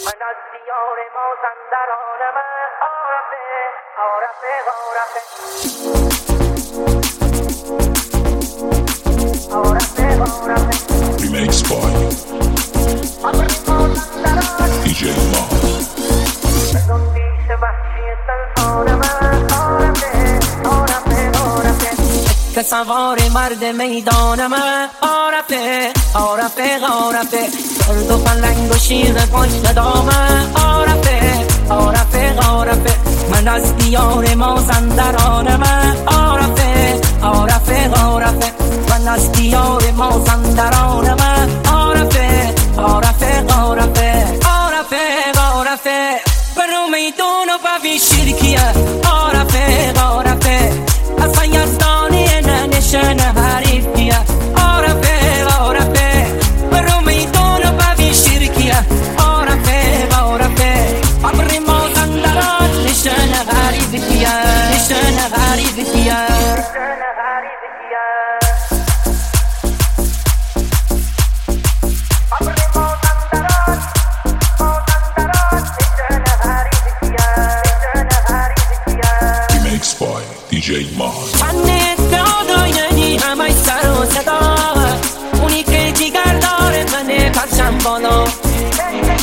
من از دیار مازندرانم عارفه عارفه عارفه عارفه Remix by DJ Maz. که سوار مرد میدانم عارفه عارفه عارفه درد و پلنگ و شیر پشت دامم عارفه عارفه عارفه من از دیار مازندرانم عارفه عارفه عارفه من از دیار مازندرانم عارفه عارفه عارفه عارفه عارفه برو میدون و ببین شرکیه عارفه عارفه اصلا یزدانی ننشن حریفیه عارفه عارفه برو میدون و ببین شرکیه عارفه عارفه عبر مازندران نشن حریفیه نشن حریفیه Remix by DJ Maz. من دادایی همه سر و صدا اونی که جیگر داره منه پرچم بالا